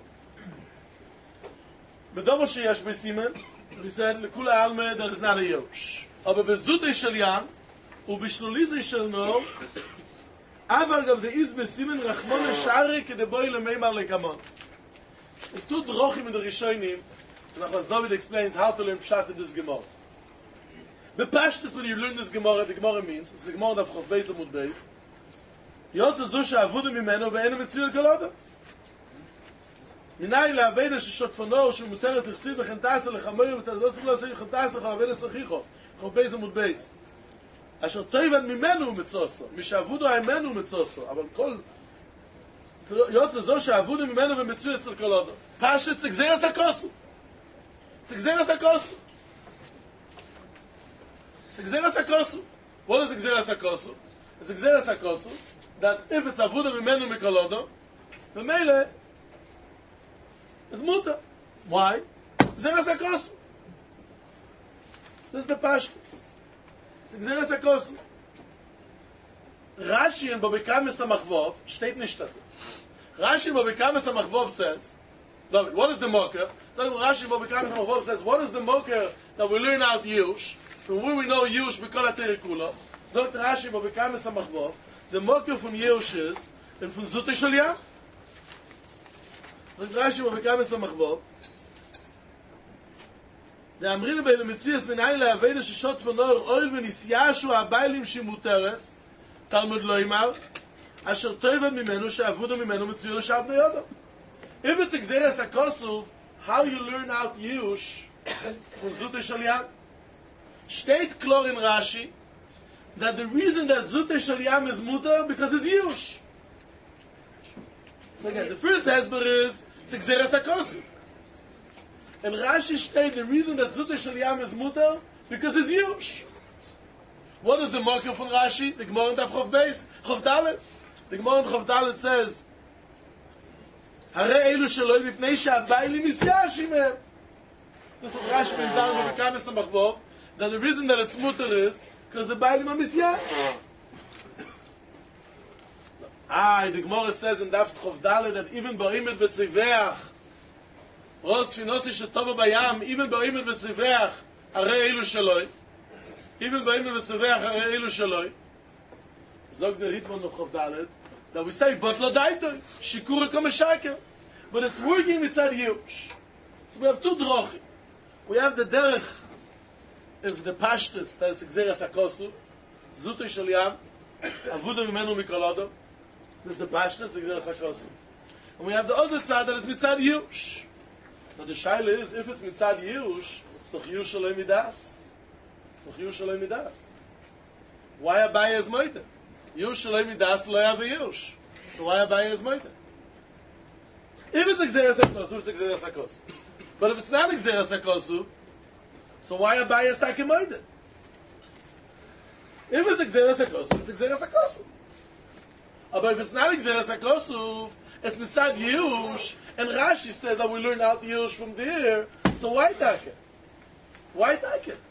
בדובר שיש בסימן, we said, לכול העלמה, that is not a yosh. אבל בזוטי של ים, ובשלוליסוי של נור, אף על גב דאיס בסימן, רחמון השארי כדבוי למימר לקמון. It's two drochim in the Rishonim, and as David explains how to learn Pshat in this Gemara. The Pashtus, when you learn this Gemara, the Gemara means, it's the Gemara of Chof Beis Amud Beis, Yotze Zusha Avudim Mimeno Ve'enu Mitzuyel Kolodo. Minai Le'aveda Sheshotfono Shu Muteret L'chsiv L'chentasa L'chamoyo V'tazlosik Lo Seir L'chentasa L'chaveda Sachicho Chof Beis Amud Beis Asher Toivad Mimenu Mitzoso Mishavudo Ha'imenu Mitzoso אבל כל Yotze Zusha Avudim Mimeno Ve'mitzuyel Kolodo Pashut Tzigzeres HaKosu Tzigzeres HaKosu It's Gzeras HaKosu. What is the Gzeras HaKosu? It's the Gzeras HaKosu that if it's Avuda Mimenu Mikolodo, the Mele is Muta. Why? Gzeras HaKosu. This is the Pashtus. It's Gzeras HaKosu. Rashi in Bobikamis HaMachvov steht nicht das. Rashi in Bobikamis HaMachvov says, David, what is the Moker? So Rashi in Bobikamis HaMachvov says, what is the Moker that we learn out Yush? From where we know Yush B'kol HaTerikula, Zogt Rashi B'Bekamis HaMachvov, the Moker from Yush is, and from Zutei Shel Yam. Zogt Rashi B'Bekamis HaMachvov, the Amrina Be'el Metzias Minayin Le'aveda Sheshot V'Nor Oil V'Nisyashu Ha'Bailim Shimuteres, Talmud Lo Yimar, Asher Toivad Mimenu She'avudo Mimenu Mitzuyel L'Shat Neyodo. If it's Gzeras HaKosuv, how you learn out Yush from Zutei Shel Yam? Steht klar in Rashi that the reason that Zutei Shel Yam is mutar because it's Yush. So again, the first hesber is Gzeras HaKosuv. And Rashi state the reason that Zutei Shel Yam is mutar because it's Yush. What is the marker from Rashi? The Gemara in Daf Chof Beis, Chof Dalet. The Gemara in Chof Dalet says, Harei elu sheloi mipnei she'abaylim misyashim mehem. This is what Rashi brings down in B'Bekamis HaMachvov, that the reason that it's mutter is because the Bailim are Misyah. The Gemara says in Daf Chof Dalet that even Ba'imet v'tziveach, Ros Finosi Shetova Bayam, even Ba'imet v'tziveach, Harei elu sheloi. Even Ba'imet v'tziveach, Harei elu sheloi. Zog the Ritmon of Chof Dalet, that we say, but lo daitoi, Shikura Kameshaker. But it's working mitzad Yush. So we have two drochim. We have the derech, if the pashtus, that is Gzeras HaKosuv, Zutei Shel Yam, Avuda Mimenu Mikolodo, this is the pashtus, the Gzeras HaKosuv. And we have the other tzad that is mitzad Yush. Now the shaila is, if it's mitzad Yush, it's doch Yush Shaloi Midas. It's doch Yush Shaloi Midas. Why Abaye is moite? Yush Shaloi Midas lo have a Yush. So why Abaye is moite? If it's Gzeras HaKosuv, it's Gzeras HaKosuv. But if it's not Gzeras HaKosuv, so why Abaye is taking moide? If it's Gzeras HaKosuv, it's Gzeras HaKosuv. But if it's not Gzeras HaKosuv, it's mitzad Yush, and Rashi says that we learn out Yush from there, so why take it? Why take it?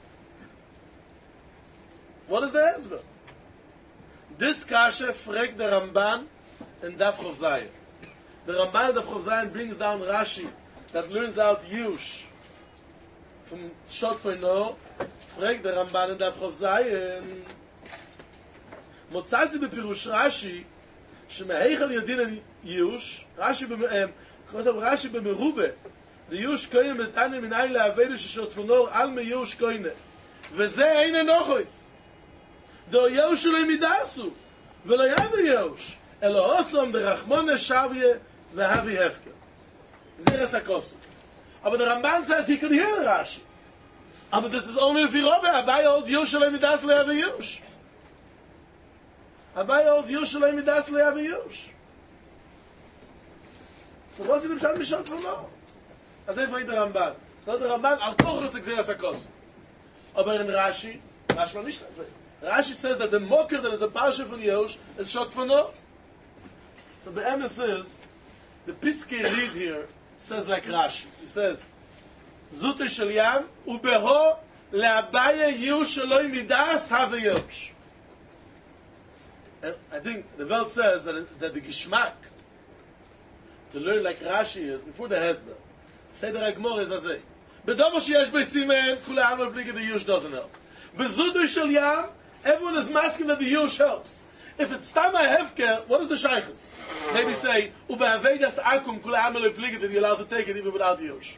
What is the answer? This kasha fragt the Ramban in Daf Chof Zayin. The Ramban in Daf Chof Zayin brings down Rashi that learns out Yush vom Schott von No, fragt der Ramban in der Frau Zayin, Mozazi bepirush Rashi, שמהיכל יודין יוש, רש"י במרובה, דיוש כהן מתנה מנין לעבד ששותפונור על מיוש כהן, וזה אין אנוכוי. דו יוש לא מידסו, ולא יבא יוש, אלא אוסום דרחמונה שביה והבי הפקר. זה רסקוסו. Aber the Ramban says he could hear Rashi. But this is only if you Abai old Yush Shalom Midas Lo Yav Yush. Abai old Yush Shalom Midas Lo Yav Yush. So what's in the Pshat Mishot for no? As if I the Ramban. So the Ramban al Koch Ritzik Zeh Asakos. Aber in Rashi man nicht das. Rashi says that the mocker that is a parsha from Yush is Shot for no. So the emes is the Piskei read here says like Rashi. He says Zute shel yam ubeho le'abaya yush sheloi midas have yush. And I think the Welt says that the Gishmak to learn like Rashi is before the Hezbollah. Seder HaGmor is azay. Bedover sheyesh beisimen kula alma blige the yush doesn't help. Bezute shel yam everyone is masking that the yush helps. If it's Tama Hefker, what is the Shaykhs? Maybe say, Ubehavedas Akum Kula Amele Pligit, that you're allowed to take it even without the Yush.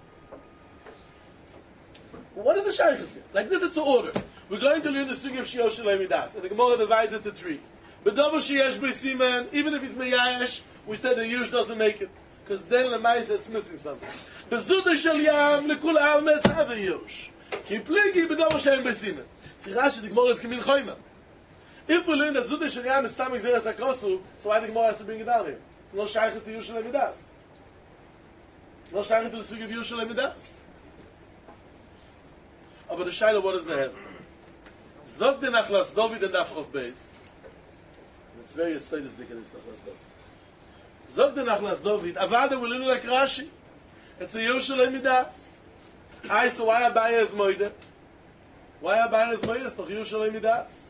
What is the Shaykhs here? Like this, it's an order. We're going to learn the Sugi of Shiosh Shalei Midas. And the Gemara divides it to three. Bedover Sheyesh Beisimen, even if it's Meyayesh, we said the Yush doesn't make it. Because then the Maisa, it's missing something. Bezude Shel Yam, Lekula Alma, it's have a Yush. Ki Pligi, Bedover Sheyesh Beisimen. Ki Rashi, the Gemara is Kemin Choyma. If we learn that Zude Shel Yam is Stamik Zeres HaKosu, so why the Gemara has to bring it down here? No Shaykhs to Yush Shalei Midas. No Shaykhs to the Sugi of Yush Shalei Midas. Aber the Shaila, what is the Hezbollah? Zog den Achlas Dovid and Daf Chof Beis. It's very status dik in this Achlas Dovid. Zog den Achlas Dovid, Avada will learn like Rashi. It's a Yush Shalei Midas. So why Abaya is Moide? Why Abaya is Moide? It's not Yush Shalei Midas.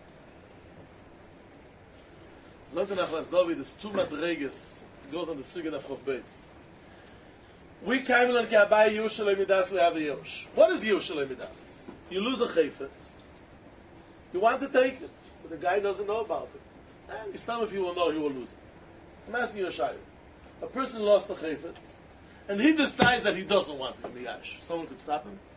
Zog den Achlas Dovid is two madreges. It goes on the Sugi of Chof Beis. We came on to buy Yush Shalei Midas, we have a Yush. What is Yush Shalei Midas? You lose a chayfetz. You want to take it, but the guy doesn't know about it. And this time if he will know, he will lose it. I'm asking you a shayla. A person lost a chayfetz, and he decides that he doesn't want it miyash. Someone could stop him?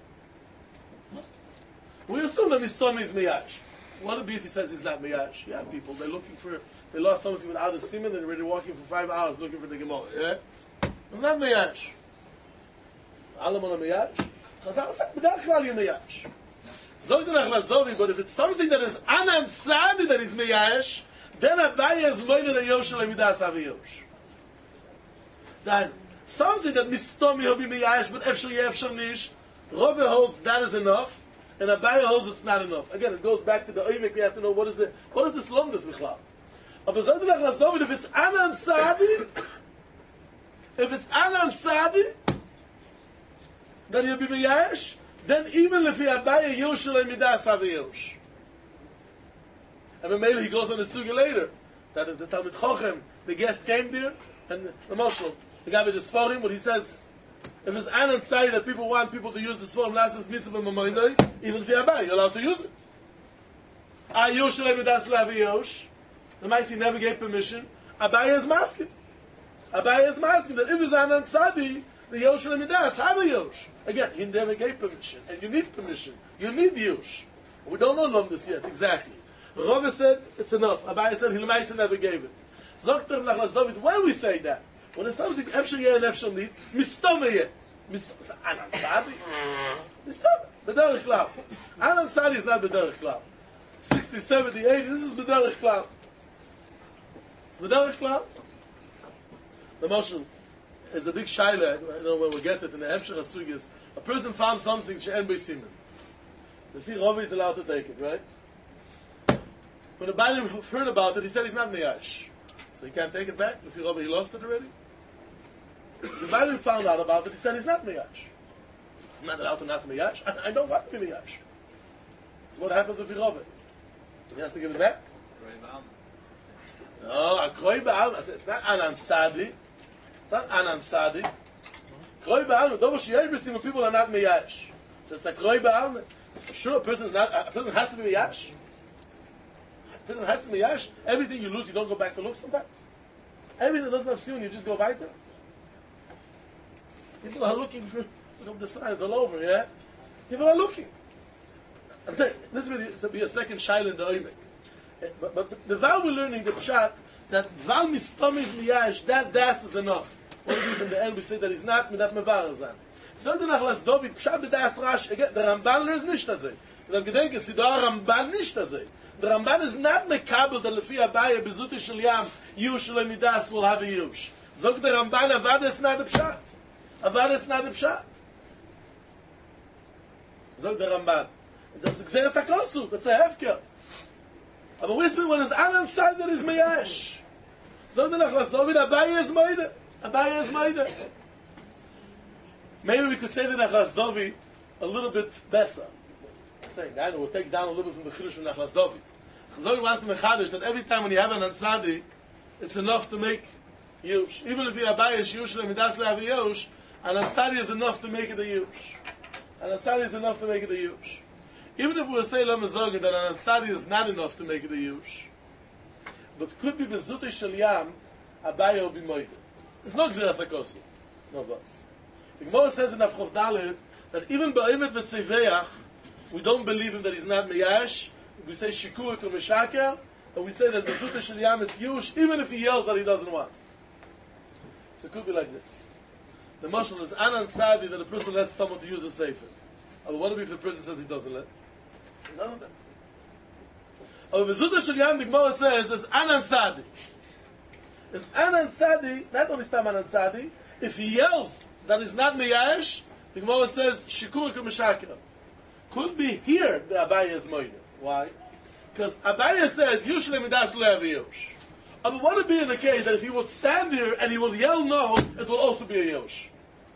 We assume that his tummy is miyash. What would be if he says he's not miyash? Yeah, people, they're looking for, they lost something without a simon, and they're already walking for 5 hours looking for the Gemara. Yeah? It's not miyash. Alamon miyash. Chazal said, "B'dach klal miyash." Zog den Achlas Dovid, but if it's something that is anan tzadi that is miyash, then Abaya is moed the Yush Shalei Midas have Yush. Then something that mistomi hovi miyash, but efshel yefshel nish, Rove holds that is enough, and Abaya holds it's not enough. Again, it goes back to the oivik. We have to know what is this lumdus bichlal. But Zog den Achlas Dovid, if it's anan tzadi. If it's anan tzadi, then you'll be miyash. Then even if you Abaya Yush Shalei Midas have a Yush. And maybe he goes on the sugi later that if the Talmid Chochem, the guest came there, and the Moshel, the guy with the Sforim, but he says, if it's anan tzadi that people want people to use the Sforim, last is mitzvah mamoinoi, even if you Abaya, you're allowed to use it. Yush Shalei Midas lo have a Yush. The Maisi never gave permission. Abaya is masking. Abaya is asking that if it's anan tzadi, the Yush Shalei Midas have a Yush. Again, he never gave permission, and you need permission. You need Yush. We don't know this yet exactly. Rove said it's enough. Abaya said Hilmaisa never gave it. Zokter Nachlas David. Why we say that? When it's something Efshel Yeh and Efshel Nid, Mistome Yeh. Anan tzadi. Mistome. B'derech Klal. Anan tzadi is not B'derech Klal. 60, 70, 80. This is B'derech Klal. It's B'derech Klal. The motion is a big shaila. I know when we get it in the Hemshech HaSugis. A person found something she'en beisimen. The Fi Rove is allowed to take it, right? When the Bailim heard about it, he said he's not miyash. So he can't take it back? The Fi Rove, he lost it already? The Bailim found out about it, he said he's not miyash. I'm not allowed to not miyash. I don't want to be miyash. So what happens to Fi Rove? He has to give it back? No, Akroi Ba'al. It's not Anan Tzadi. It's not Anan Tzadi. Kroi ba'alma, dover sheyesh b'sim when people are not miyash. So it's a kroi ba'alma. For sure, a person has to be miyash. A person has to be miyash. Everything you lose, you don't go back to look sometimes. Everything that doesn't have siyun, you just go weiter. People are looking for, look up the signs all over, yeah? People are looking. I'm saying, this is really to be a second shaila in the oimek. But the vow we're learning, the pshat, that vow mistam is miyash, that das is enough. What do we in the end, we say that he's not, mit dat mevar zan. So the nachlas David, pshat b'das rash, again, the Ramban learns nicht das. Und I'm gedenken, sie da Ramban nicht das. The Ramban is not mekabel, that lefi Abaye, bezuti shel yam, yush le midas will have a yush. Zog the Ramban, avad is not the pshat. Avad is not the pshat. Zog the Ramban. Das ist gzeres hakosu, that's a hefker. Aber we speak when it's anan side that is meyash. Zog the nachlas David, Abaye is moide. Abaye is moide. Maybe we could say the Nachlas David a little bit better. I'm saying that we'll take down a little bit from the Chidush from Nachlas David. Chazor wants to mechadish that every time when you have an Ansadi, it's enough to make Yush. Even if you have Abaye Yush Lemidas Le'av Yush, an Ansadi is enough to make it a Yush. An Ansadi is enough to make it a Yush. Even if we say Lamazogin that an Ansadi is not enough to make it a Yush, but could be Bezuti Shel Yam, Abaye will be Moide. It's no Gzeras HaKosu. No Vos. The Gemara says in Avchof Dalet that even Ba'emet v'Tzeveach, we don't believe him that he's not Miyash. We say Shikurik or Meshaker, and we say that the Zuta Shel Yam it's Yush, even if he yells that he doesn't want. So it could be like this. The Mashal is Anan Tzadi that a person lets someone to use a sefer. But what if the person says he doesn't let? He doesn't let. Or the Zuta Shel Yam, the Gemara says, is Anan Tzadi. It's Anan Tzadi, not only Stam Anan Tzadi, if he yells that is not Miyash, the Gemara says, Shikurik Meshaker. Could be here the Abaye is Moide. Why? Because Abaye says, Yush Lemidas Le'av Yush. But what would be in the case that if he would stand here and he will yell no, it will also be a Yush?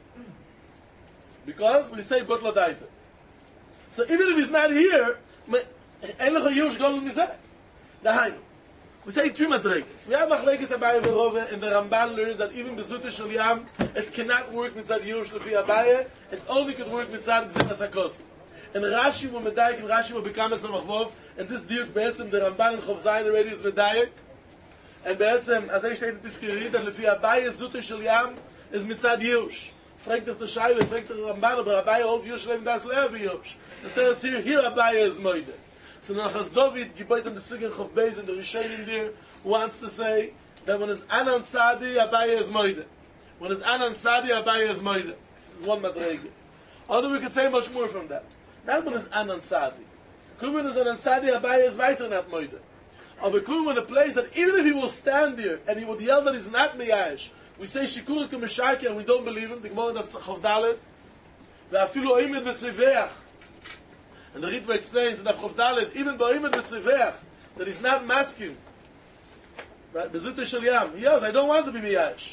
Because we say, But Ladaita. So even if he's not here, Ein Lecha Yush Golem Mizeh. Dahainu. We say three madregas. We have machlekes Abaye v'Rove, and the Ramban learns that even bezuta shel yam, it cannot work mitzad Yush lefi Abaye. It only could work mitzad Gzeras HaKosu. And Rashi will medayik, and Rashi will become a samachvov. And this diuk be'etzem the Ramban in Chov Zayin already is medayik. And be'etzem, as I state in Piskiri, that lefi Abaye zuta shel yam is mitzad Yush. Fragt dich the Shaila, fragt dich the Ramban, but Abaye holds Yush le'midas le'av Yush. The teretz here Abaye is moide. So Nachas David, Giboit and the Sigin Chov Beis and the Rishonim there, wants to say that when it's Anan Tzadi, Abaye is Moide. When it's Anan Tzadi, Abaye is Moide. This is one madrege. Although we could say much more from that. Not when it's Anan Tzadi. When it's Anan Tzadi, Abaye is weiter not Moide. Or when a place that even if he will stand there and he would yell that he's not Miyash, we say Shikurik Meshaki and we don't believe him, the Gemara of Chov Dalet, Ve'afilu Oimed V'Tzeveach. And the Ritva explains in Avchof Dalet, even Ba'imad B'Tzeveach, that he's not masking. Bezuta Shel Yam. He yells, I don't want to be Miyash.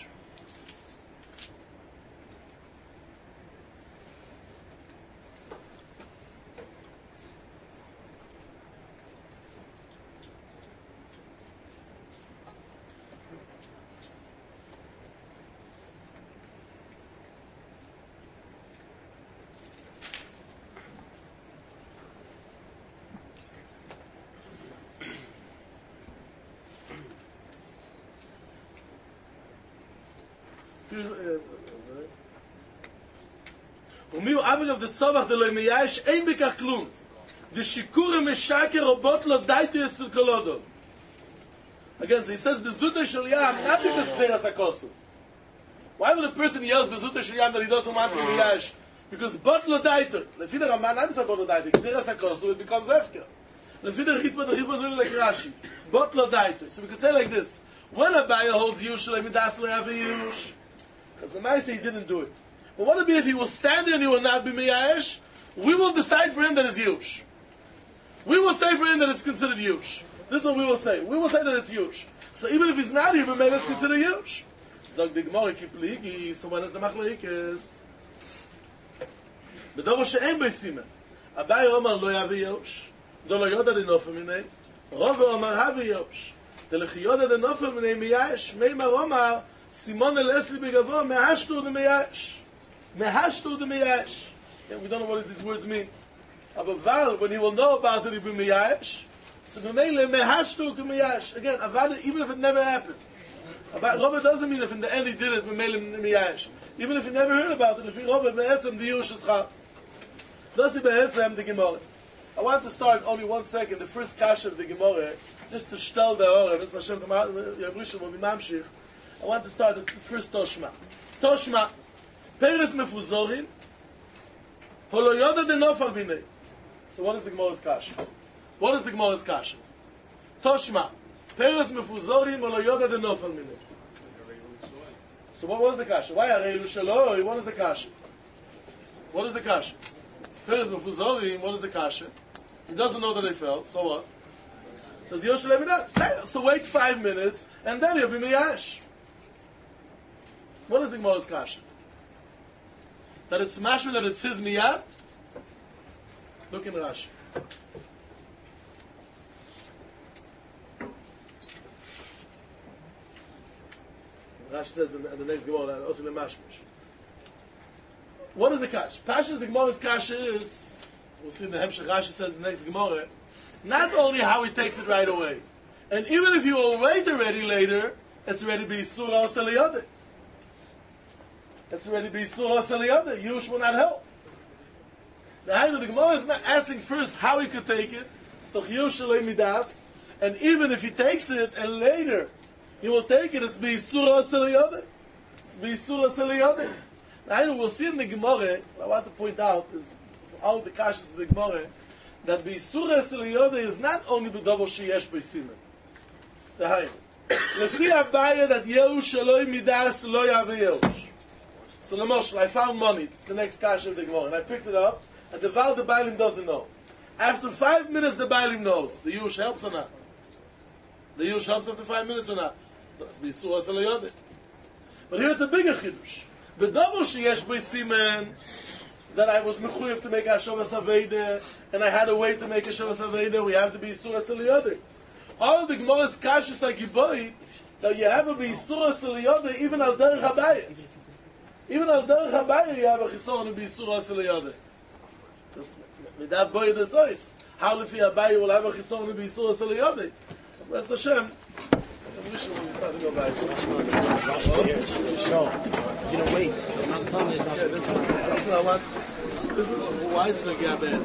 ומי הוא אבג of the tzavach דלוי מייאש אין בכך כלום דשיקור משקר רבות לא דייתו אצל קולודו. Again, so he says bezuta shel yam not because Gzeras HaKosu. Why would a person yells bezuta shel yam that he doesn't want to be meiyash? Because bot lo daitor. Lefi the Ramban, I'm saying bot lo daitor. Gzeras HaKosu, it becomes hefker. Lefi the Ritva really like Rashi. Bot lo daitor. So we could say like this: when Abaye holds Yush, Lemidas Le'av Yush, because the Maaseh he didn't do it. But what would be if he will stand there and he will not be miyash? We will decide for him that it's Yush. We will say for him that it's considered Yush. This is what we will say. We will say that it's Yush. So even if he's not here, but maybe it's considered Yush. Zog the Gemara kipligi. So when is the machlekes? B'dover she'en b'simen. Abaye Omar lo yavi Yush. Do lo yoda dinofel minei. Rove Omar havi Yush. De lechiyoda dinofel minei miyash. Meimar Omar Simon el esli begavo me'ashtu de miyash. Mehashtu the miyash. We don't know what these words mean. But when he will know about it, he'll be miyash. So Memele mehashtu k'miyash. Again, avada, even if it never happened. Robert doesn't mean if in the end he did it, Memele miyash. Even if he never heard about it, if he Robert be'etzem the yush is chal. Dosi be'etzem the Gemara. I want to start only 1 second, the first kasha of the Gemara, just to shtel the orah. This Hashem Yavrishim will be mamshich. I want to start the first Toshma. Toshma. Peres mefuzorin. Holo yoda de nofal binei. So what is the Gemara's kasha? What is the Gemara's kasha? Toshma. Peres mefuzorin holo yoda de nofal binei. So what was the kasha? Why Areilu Shaloi? What is the kasha? What is the kasha? Peres mefuzorin, what is the kasha? He doesn't know that they fell, so what? So the Yoshua Levidah. So wait 5 minutes, and then he'll be miyash. What is the Gemara's kasha? That it's mashma, that it's his miyad? Look in Rashi. Rashi says in the next Gemara, also the mashmish. What is the kasha? Pashas, the Gemara's kasha is, we'll see in the Hemshech Rashi says in the next Gemara, not only how he takes it right away, and even if you will wait already later, it's already be surah saliyadeh. It's already be surah saliyadeh. Yush will not help. The Gemara is not asking first how he could take it. It's toch yush shalei midas, and even if he takes it and later he will take it, it's be surah saliyadeh. It's be surah saliyadeh. Now we'll see in the Gemara. What I want to point out is all the kashas of the Gemara, that B'Yisura Seliyodeh is not only b'dobor sheyesh b'simen. Dahainu. Lefi Abaya that Yehush Shaloi Midas Lo Yaveh Yehush. So Lamoshel, I found money. It's the next kasha of the Gemara. And I picked it up, and the Val the Bailim doesn't know. After 5 minutes, the Bailim knows. The Yehush helps or not? The Yehush helps after 5 minutes or not? That's B'Yisura Seliyodeh. But here it's a bigger chiddush. B'dobor sheyesh b'simen, that I was mechuyev to make a Shavas Aveda, and I had a way to make a Shavas Aveda, we have to be Yisura Seliyodeh. All of the Gemara's kashas are giboy, that you have to be Yisura Seliyodeh, even al derech habayah. Even al derech habayah, you have a chisoron to be Yisura Seliyodeh. Without boy the zois, how lefi habayah will have a chisoron to be Yisura Seliyodeh? Bless Hashem. I wish we would to go back. You know, wait. So I'm telling you, that's what I want. Why is the gap in?